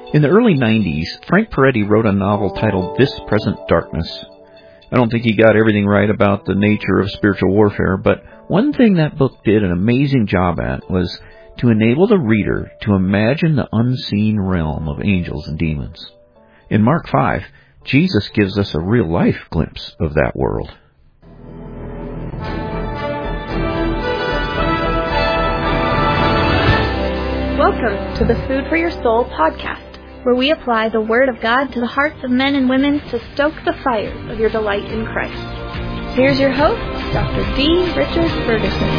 In the early 90s, Frank Peretti wrote a novel titled This Present Darkness. I don't think he got everything right about the nature of spiritual warfare, but one thing that book did an amazing job at was to enable the reader to imagine the unseen realm of angels and demons. In Mark 5, Jesus gives us a real-life glimpse of that world. Welcome to the Food for Your Soul podcast, where we apply the Word of God to the hearts of men and women to stoke the fires of your delight in Christ. Here's your host, Dr. D. Richard Ferguson.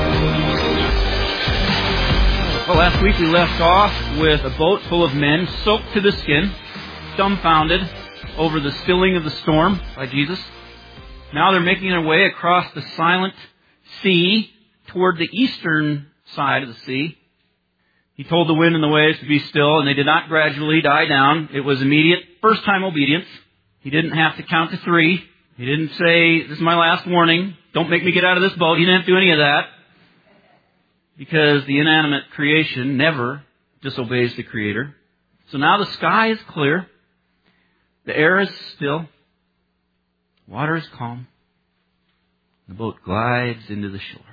Well, last week we left off with a boat full of men soaked to the skin, dumbfounded over the stilling of the storm by Jesus. Now they're making their way across the silent sea toward the eastern side of the sea. He told the wind and the waves to be still, and they did not gradually die down. It was immediate, first-time obedience. He didn't have to count to 3. He didn't say, "This is my last warning. Don't make me get out of this boat." He didn't have to do any of that, because the inanimate creation never disobeys the Creator. So now the sky is clear. The air is still. Water is calm. The boat glides into the shore.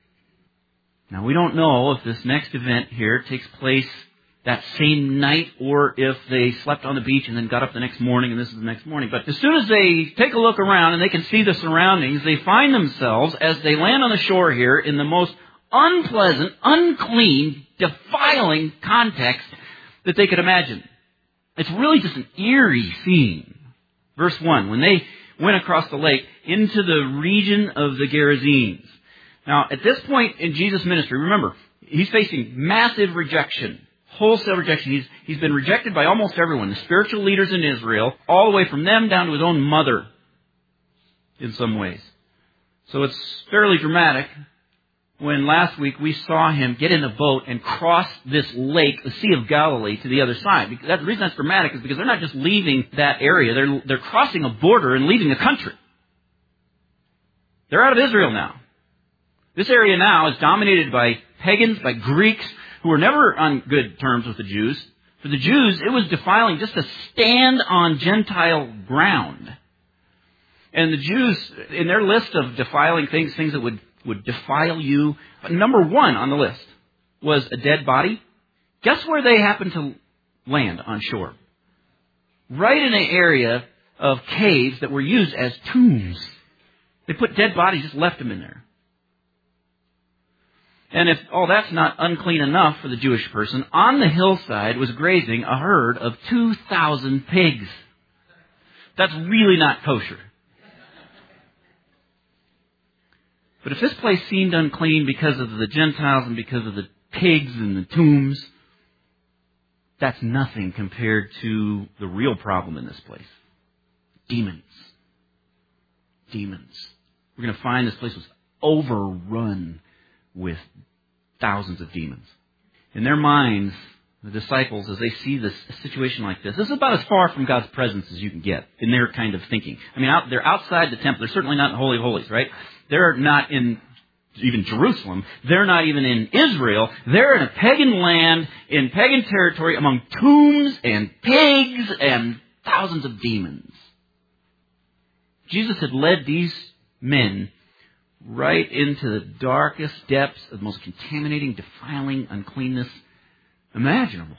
Now, we don't know if this next event here takes place that same night or if they slept on the beach and then got up the next morning and this is the next morning. But as soon as they take a look around and they can see the surroundings, they find themselves, as they land on the shore here, in the most unpleasant, unclean, defiling context that they could imagine. It's really just an eerie scene. Verse 1, when they went across the lake into the region of the Gerasenes. Now, at this point in Jesus' ministry, remember, he's facing massive rejection, wholesale rejection. He's been rejected by almost everyone, the spiritual leaders in Israel, all the way from them down to his own mother, in some ways. So it's fairly dramatic when last week we saw him get in a boat and cross this lake, the Sea of Galilee, to the other side. The reason that's dramatic is because they're not just leaving that area, they're crossing a border and leaving the country. They're out of Israel now. This area now is dominated by pagans, by Greeks, who were never on good terms with the Jews. For the Jews, it was defiling just to stand on Gentile ground. And the Jews, in their list of defiling things that would defile you, number 1 on the list was a dead body. Guess where they happened to land on shore? Right in an area of caves that were used as tombs. They put dead bodies, just left them in there. And if all that's not unclean enough for the Jewish person, on the hillside was grazing a herd of 2,000 pigs. That's really not kosher. But if this place seemed unclean because of the Gentiles and because of the pigs and the tombs, that's nothing compared to the real problem in this place. Demons. Demons. We're going to find this place was overrun with thousands of demons. In their minds, the disciples, as they see this situation like this is about as far from God's presence as you can get in their kind of thinking. I mean, they're outside the temple. They're certainly not in the Holy of Holies, right? They're not in even Jerusalem. They're not even in Israel. They're in a pagan land, in pagan territory, among tombs and pigs and thousands of demons. Jesus had led these men right into the darkest depths of the most contaminating, defiling uncleanness imaginable.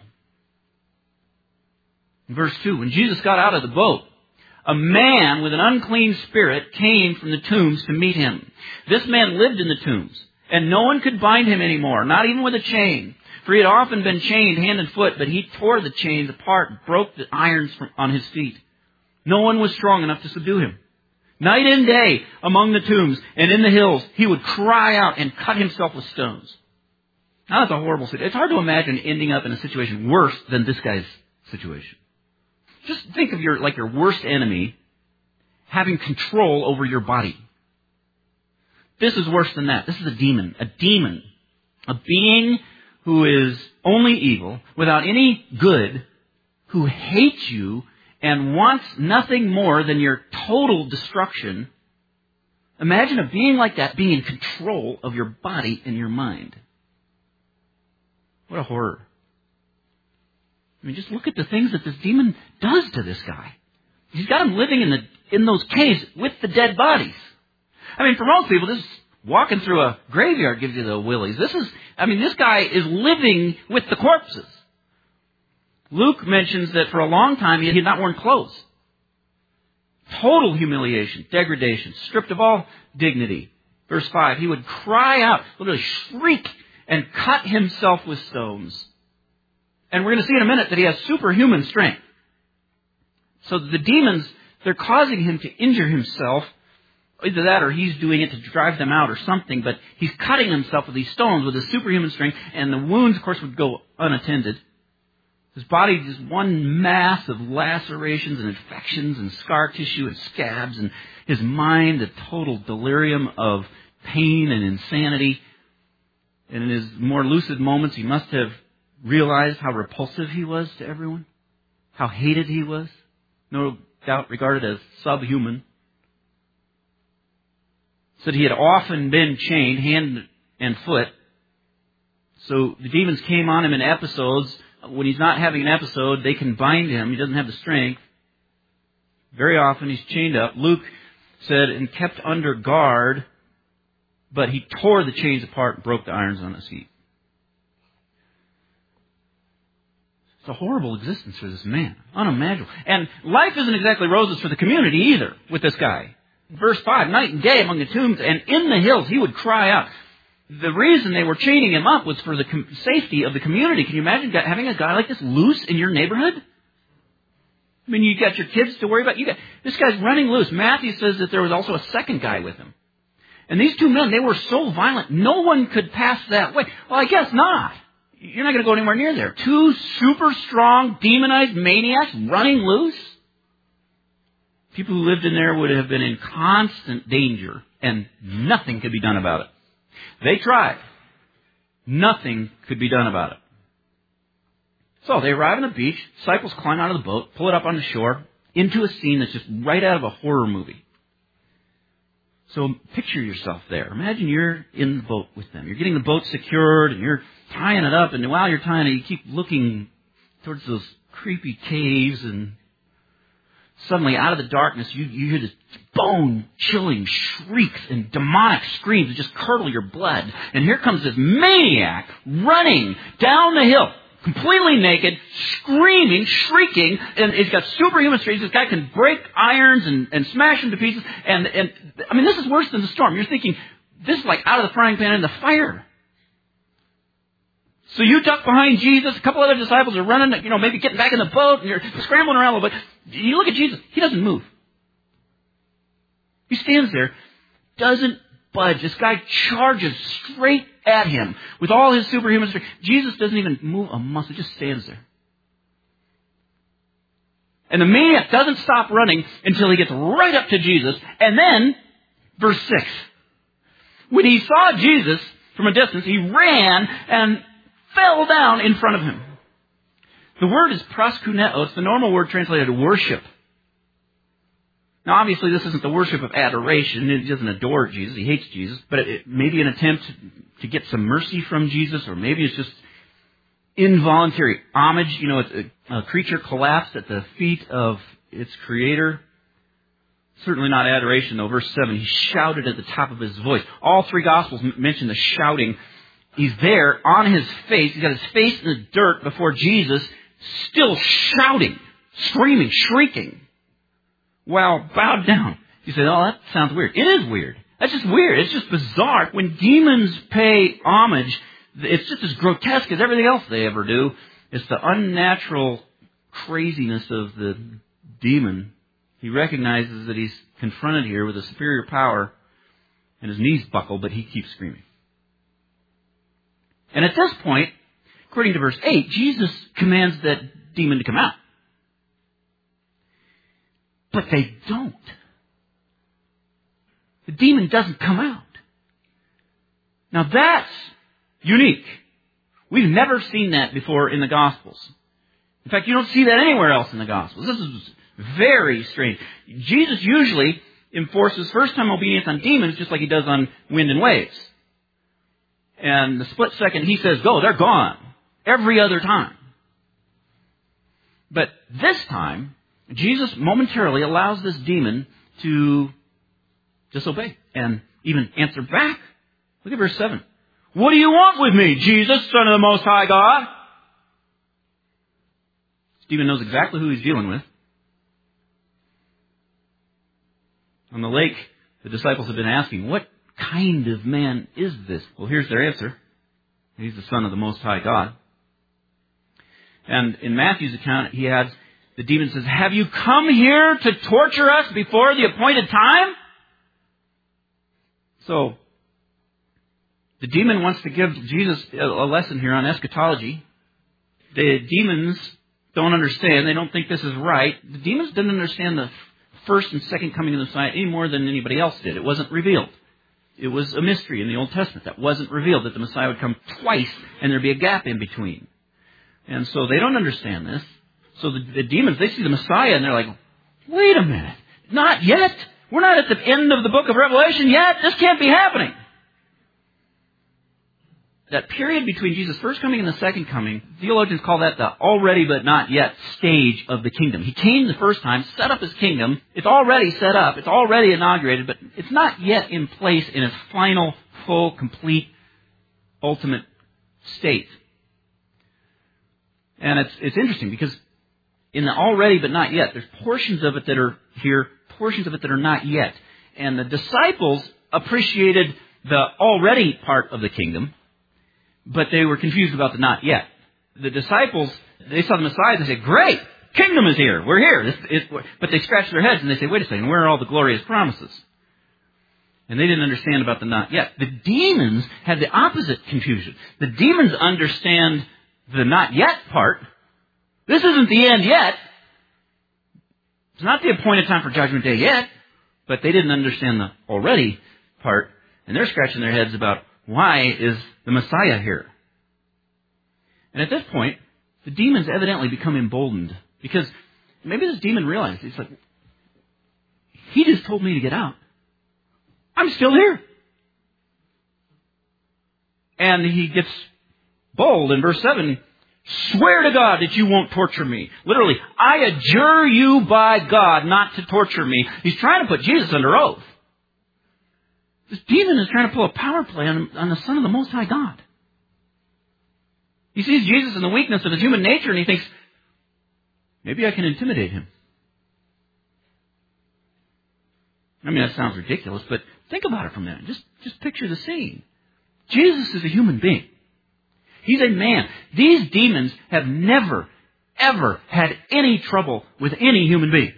In verse 2, when Jesus got out of the boat, a man with an unclean spirit came from the tombs to meet him. This man lived in the tombs, and no one could bind him anymore, not even with a chain. For he had often been chained hand and foot, but he tore the chains apart and broke the irons on his feet. No one was strong enough to subdue him. Night and day, among the tombs and in the hills, he would cry out and cut himself with stones. Now that's a horrible situation. It's hard to imagine ending up in a situation worse than this guy's situation. Just think of your worst enemy having control over your body. This is worse than that. This is a demon. A demon. A being who is only evil, without any good, who hates you and wants nothing more than your total destruction. Imagine a being like that being in control of your body and your mind. What a horror. I mean, just look at the things that this demon does to this guy. He's got him living in those caves with the dead bodies. I mean, for most people, this walking through a graveyard gives you the willies. This guy is living with the corpses. Luke mentions that for a long time he had not worn clothes. Total humiliation, degradation, stripped of all dignity. Verse 5, he would cry out, literally shriek, and cut himself with stones. And we're going to see in a minute that he has superhuman strength. So the demons, they're causing him to injure himself. Either that or he's doing it to drive them out or something. But he's cutting himself with these stones with his superhuman strength. And the wounds, of course, would go unattended. His body is one mass of lacerations and infections and scar tissue and scabs. And his mind, a total delirium of pain and insanity. And in his more lucid moments, he must have realized how repulsive he was to everyone. How hated he was. No doubt regarded as subhuman. Said he had often been chained hand and foot. So the demons came on him in episodes. When he's not having an episode, they can bind him. He doesn't have the strength. Very often he's chained up. Luke said, and kept under guard, but he tore the chains apart and broke the irons on his feet. It's a horrible existence for this man. Unimaginable. And life isn't exactly roses for the community either with this guy. Verse 5, night and day among the tombs and in the hills he would cry out. The reason they were chaining him up was for the safety of the community. Can you imagine having a guy like this loose in your neighborhood? I mean, you got your kids to worry about. This guy's running loose. Matthew says that there was also a second guy with him. And these two men, they were so violent, no one could pass that way. Well, I guess not. You're not going to go anywhere near there. Two super strong, demonized maniacs running loose. People who lived in there would have been in constant danger, and nothing could be done about it. They tried. Nothing could be done about it. So they arrive on the beach. Disciples climb out of the boat, pull it up on the shore, into a scene that's just right out of a horror movie. So picture yourself there. Imagine you're in the boat with them. You're getting the boat secured, and you're tying it up, and while you're tying it, you keep looking towards those creepy caves, and suddenly out of the darkness, you hear this bone-chilling shrieks and demonic screams that just curdle your blood. And here comes this maniac running down the hill, completely naked, screaming, shrieking, and he's got superhuman strength. This guy can break irons and smash them to pieces. And I mean, this is worse than the storm. You're thinking, this is like out of the frying pan in the fire. So you duck behind Jesus. A couple other disciples are running, maybe getting back in the boat, and you're scrambling around a little bit. You look at Jesus. He doesn't move. He stands there, doesn't budge. This guy charges straight at him with all his superhuman strength. Jesus doesn't even move a muscle. He just stands there. And the maniac doesn't stop running until he gets right up to Jesus. And then, verse 6. When he saw Jesus from a distance, he ran and fell down in front of him. The word is proskuneo. It's the normal word translated worship. Now, obviously, this isn't the worship of adoration. He doesn't adore Jesus. He hates Jesus. But it may be an attempt to get some mercy from Jesus, or maybe it's just involuntary homage. A creature collapsed at the feet of its creator. Certainly not adoration, though. Verse 7, he shouted at the top of his voice. All three Gospels mention the shouting. He's there on his face. He's got his face in the dirt before Jesus, still shouting, screaming, shrieking, while bowed down. You say, oh, that sounds weird. It is weird. That's just weird. It's just bizarre. When demons pay homage, it's just as grotesque as everything else they ever do. It's the unnatural craziness of the demon. He recognizes that he's confronted here with a superior power, and his knees buckle, but he keeps screaming. And at this point, according to verse 8, Jesus commands that demon to come out. But they don't. The demon doesn't come out. Now that's unique. We've never seen that before in the Gospels. In fact, you don't see that anywhere else in the Gospels. This is very strange. Jesus usually enforces first-time obedience on demons just like he does on wind and waves. And the split second he says go, they're gone. Every other time. But this time, Jesus momentarily allows this demon to disobey and even answer back. Look at verse 7. What do you want with me, Jesus, Son of the Most High God? This demon knows exactly who he's dealing with. On the lake, the disciples have been asking, what kind of man is this? Well, here's their answer. He's the Son of the Most High God. And in Matthew's account, he adds, the demon says, have you come here to torture us before the appointed time? So, the demon wants to give Jesus a lesson here on eschatology. The demons don't understand. They don't think this is right. The demons didn't understand the first and second coming of the Messiah any more than anybody else did. It wasn't revealed. It was a mystery in the Old Testament that wasn't revealed, that the Messiah would come twice and there'd be a gap in between. And so they don't understand this. So the demons, they see the Messiah and they're like, wait a minute, not yet. We're not at the end of the book of Revelation yet. This can't be happening. That period between Jesus' first coming and the second coming, theologians call that the already but not yet stage of the kingdom. He came the first time, set up his kingdom. It's already set up. It's already inaugurated, but it's not yet in place in its final, full, complete, ultimate state. And it's interesting because in the already but not yet, there's portions of it that are here, portions of it that are not yet. And the disciples appreciated the already part of the kingdom, but they were confused about the not yet. The disciples, they saw the Messiah and they said, great, kingdom is here, we're here. But they scratched their heads and they say, wait a second, where are all the glorious promises? And they didn't understand about the not yet. The demons had the opposite confusion. The demons understand the not yet part. This isn't the end yet. It's not the appointed time for Judgment Day yet. But they didn't understand the already part. And they're scratching their heads about why is the Messiah here? And at this point, the demons evidently become emboldened. Because maybe this demon realized, he's like, he just told me to get out. I'm still here. And he gets bold in verse 7. Swear to God that you won't torture me. Literally, I adjure you by God not to torture me. He's trying to put Jesus under oath. This demon is trying to pull a power play on the Son of the Most High God. He sees Jesus in the weakness of his human nature and he thinks, maybe I can intimidate him. I mean, that sounds ridiculous, but think about it for a minute. Just picture the scene. Jesus is a human being. He's a man. These demons have never, ever had any trouble with any human being.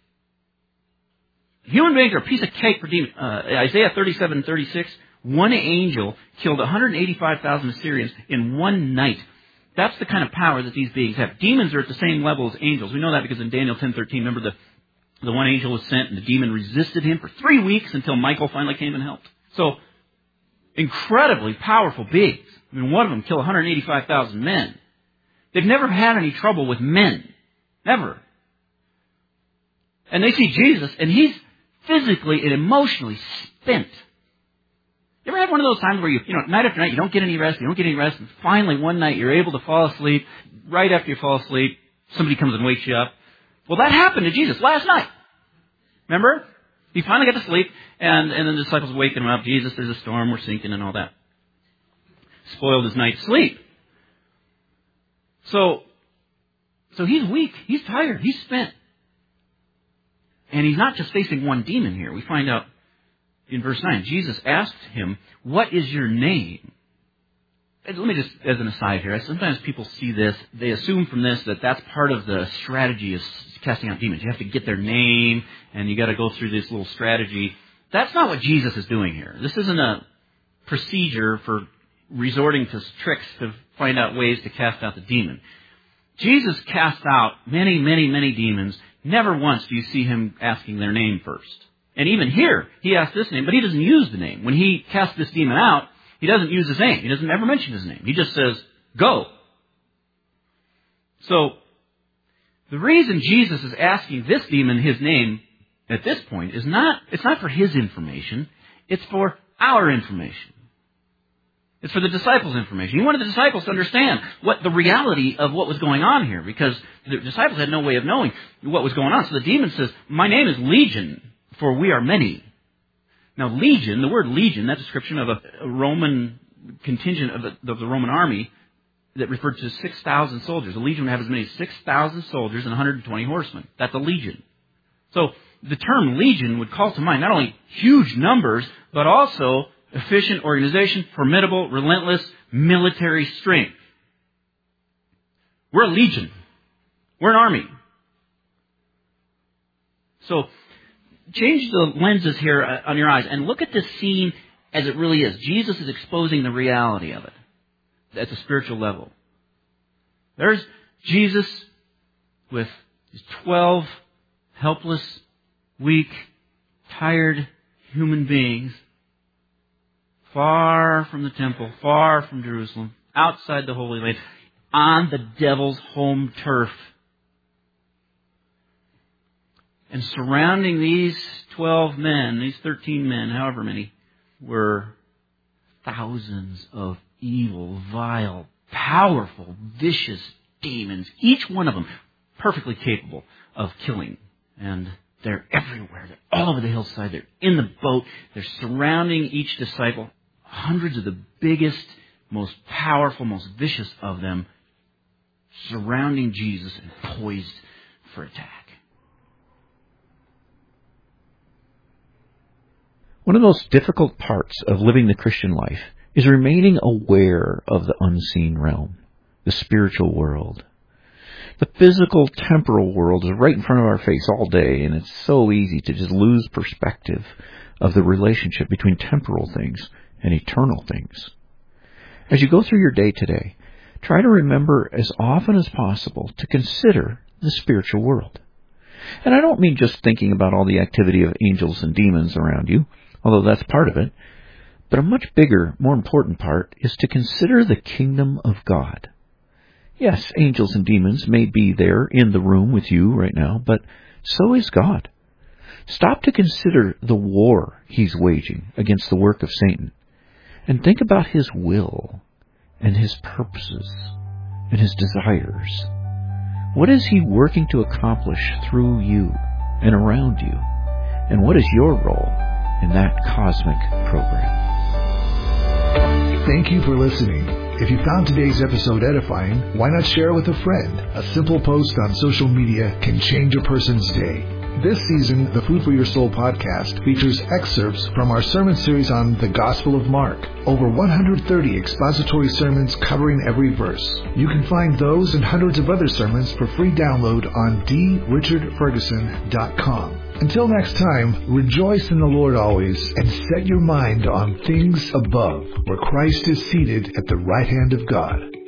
Human beings are a piece of cake for demons. Isaiah 37:36, one angel killed 185,000 Assyrians in one night. That's the kind of power that these beings have. Demons are at the same level as angels. We know that because in Daniel 10:13, remember the one angel was sent and the demon resisted him for 3 weeks until Michael finally came and helped. So, incredibly powerful beings. I mean, one of them killed 185,000 men. They've never had any trouble with men. Never. And they see Jesus, and he's physically and emotionally spent. You ever had one of those times where night after night, you don't get any rest, and finally one night you're able to fall asleep. Right after you fall asleep, somebody comes and wakes you up. Well, that happened to Jesus last night. Remember? He finally got to sleep, and then the disciples waking him up. Jesus, there's a storm, we're sinking, and all that. Spoiled his night's sleep. So he's weak, he's tired, he's spent. And he's not just facing one demon here. We find out in verse 9, Jesus asked him, what is your name? And let me just, as an aside here, sometimes people see this, they assume from this that that's part of the strategy of casting out demons. You have to get their name, and you got to go through this little strategy. That's not what Jesus is doing here. This isn't a procedure for resorting to tricks to find out ways to cast out the demon. Jesus cast out many, many, many demons. Never once do you see him asking their name first. And even here, he asked this name, but he doesn't use the name. When he casts this demon out, he doesn't use his name. He doesn't ever mention his name. He just says, go. So, the reason Jesus is asking this demon his name at this point it's not for his information, it's for our information. It's for the disciples' information. He wanted the disciples to understand what the reality of what was going on here, because the disciples had no way of knowing what was going on. So the demon says, my name is Legion, for we are many. Now, legion, the word legion, that's a description of a Roman contingent of the Roman army that referred to 6,000 soldiers. A legion would have as many as 6,000 soldiers and 120 horsemen. That's a legion. So the term legion would call to mind not only huge numbers, but also efficient organization, formidable, relentless military strength. We're a legion. We're an army. So change the lenses here on your eyes and look at this scene as it really is. Jesus is exposing the reality of it at the spiritual level. There's Jesus with his 12 helpless, weak, tired human beings, far from the temple, far from Jerusalem, outside the Holy Land, on the devil's home turf. And surrounding these 12 men, these 13 men, however many, were thousands of evil, vile, powerful, vicious demons, each one of them perfectly capable of killing. And they're everywhere. They're all over the hillside. They're in the boat. They're surrounding each disciple. Hundreds of the biggest, most powerful, most vicious of them surrounding Jesus and poised for attack. One of the most difficult parts of living the Christian life is remaining aware of the unseen realm, the spiritual world. The physical, temporal world is right in front of our face all day, and it's so easy to just lose perspective of the relationship between temporal things and eternal things. As you go through your day today, try to remember as often as possible to consider the spiritual world. And I don't mean just thinking about all the activity of angels and demons around you, although that's part of it, but a much bigger, more important part is to consider the kingdom of God. Yes, angels and demons may be there in the room with you right now, but so is God. Stop to consider the war he's waging against the work of Satan, and think about his will and his purposes and his desires. What is he working to accomplish through you and around you? And what is your role in that cosmic program? Thank you for listening. If you found today's episode edifying, why not share it with a friend? A simple post on social media can change a person's day. This season, the Food for Your Soul podcast features excerpts from our sermon series on the Gospel of Mark. Over 130 expository sermons covering every verse. You can find those and hundreds of other sermons for free download on drichardferguson.com. Until next time, rejoice in the Lord always and set your mind on things above, where Christ is seated at the right hand of God.